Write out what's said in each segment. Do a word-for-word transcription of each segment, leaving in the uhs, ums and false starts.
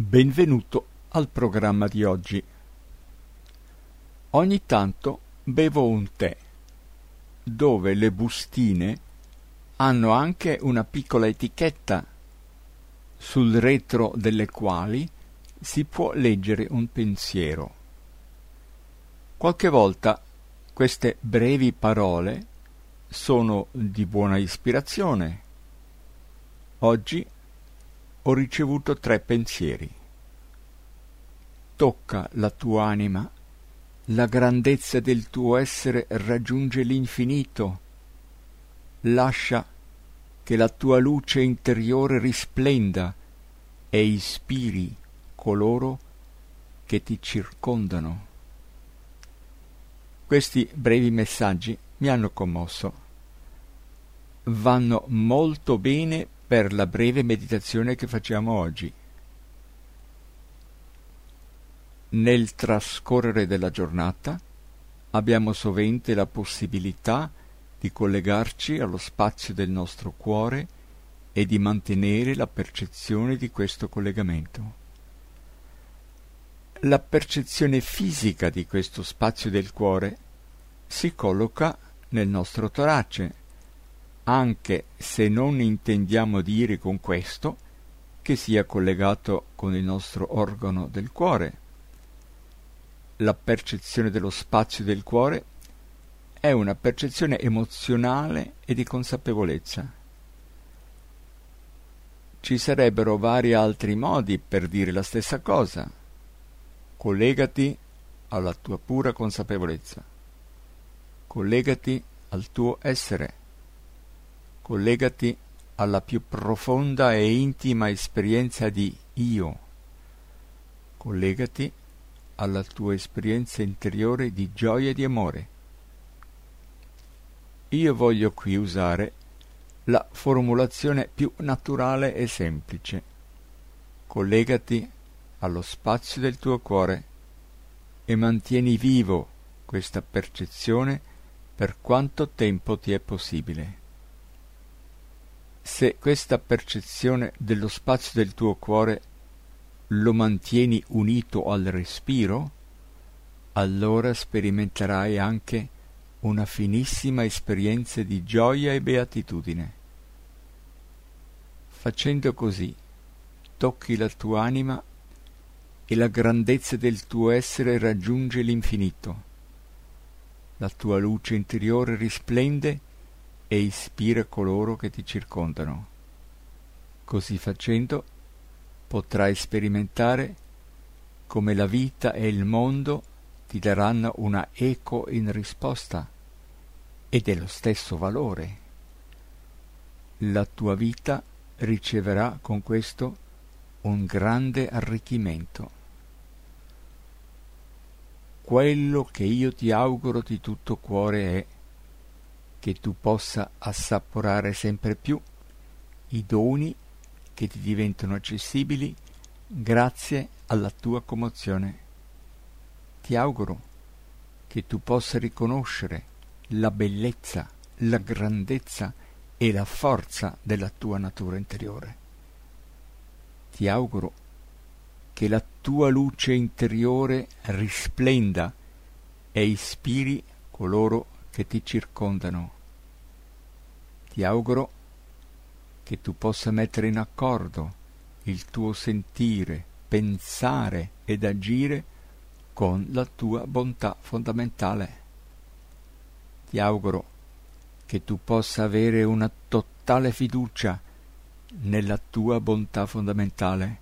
Benvenuto al programma di oggi. Ogni tanto bevo un tè, dove le bustine hanno anche una piccola etichetta, sul retro delle quali si può leggere un pensiero. Qualche volta queste brevi parole sono di buona ispirazione. Oggi ho ricevuto tre pensieri. Tocca la tua anima, la grandezza del tuo essere raggiunge l'infinito. Lascia che la tua luce interiore risplenda e ispiri coloro che ti circondano. Questi brevi messaggi mi hanno commosso. Vanno molto bene per la breve meditazione che facciamo oggi. Nel trascorrere della giornata abbiamo sovente la possibilità di collegarci allo spazio del nostro cuore e di mantenere la percezione di questo collegamento. La percezione fisica di questo spazio del cuore si colloca nel nostro torace, anche se non intendiamo dire con questo che sia collegato con il nostro organo del cuore. La percezione dello spazio del cuore è una percezione emozionale e di consapevolezza. Ci sarebbero vari altri modi per dire la stessa cosa. Collegati alla tua pura consapevolezza. Collegati al tuo essere. Collegati alla più profonda e intima esperienza di io. Collegati alla tua esperienza interiore di gioia e di amore. Io voglio qui usare la formulazione più naturale e semplice. Collegati allo spazio del tuo cuore e mantieni vivo questa percezione per quanto tempo ti è possibile. Se questa percezione dello spazio del tuo cuore lo mantieni unito al respiro, allora sperimenterai anche una finissima esperienza di gioia e beatitudine. Facendo così, tocchi la tua anima e la grandezza del tuo essere raggiunge l'infinito. La tua luce interiore risplende e ispira coloro che ti circondano. Così facendo, potrai sperimentare come la vita e il mondo ti daranno una eco in risposta e dello stesso valore. La tua vita riceverà con questo un grande arricchimento. Quello che io ti auguro di tutto cuore è che tu possa assaporare sempre più i doni che ti diventano accessibili grazie alla tua commozione. Ti auguro che tu possa riconoscere la bellezza, la grandezza e la forza della tua natura interiore. Ti auguro che la tua luce interiore risplenda e ispiri coloro che ti circondano. Ti auguro che tu possa mettere in accordo il tuo sentire, pensare ed agire con la tua bontà fondamentale. Ti auguro che tu possa avere una totale fiducia nella tua bontà fondamentale.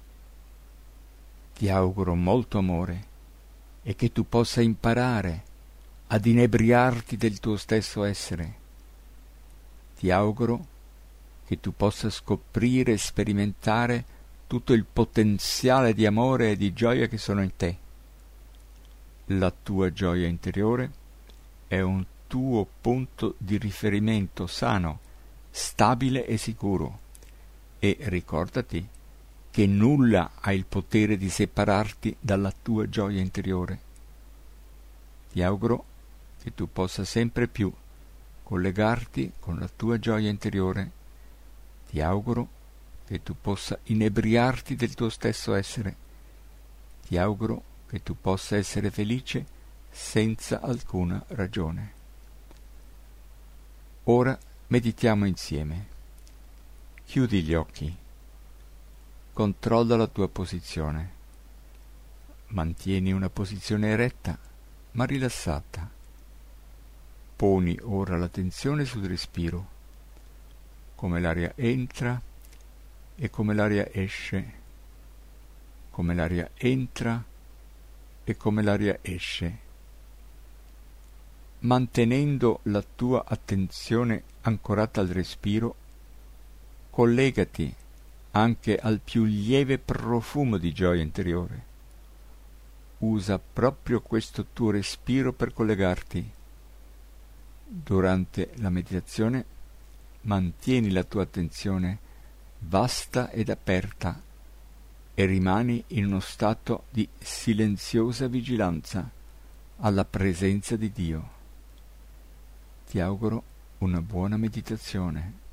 Ti auguro molto amore e che tu possa imparare ad inebriarti del tuo stesso essere. Ti auguro che tu possa scoprire e sperimentare tutto il potenziale di amore e di gioia che sono in te. La tua gioia interiore è un tuo punto di riferimento sano, stabile e sicuro. E ricordati che nulla ha il potere di separarti dalla tua gioia interiore. Ti auguro che tu possa sempre più collegarti con la tua gioia interiore. Ti auguro che tu possa inebriarti del tuo stesso essere. Ti auguro che tu possa essere felice senza alcuna ragione. Ora meditiamo insieme. Chiudi gli occhi. Controlla la tua posizione. Mantieni una posizione eretta ma rilassata. Poni ora l'attenzione sul respiro, come l'aria entra e come l'aria esce, come l'aria entra e come l'aria esce. Mantenendo la tua attenzione ancorata al respiro, collegati anche al più lieve profumo di gioia interiore. Usa proprio questo tuo respiro per collegarti. Durante la meditazione mantieni la tua attenzione vasta ed aperta e rimani in uno stato di silenziosa vigilanza alla presenza di Dio. Ti auguro una buona meditazione.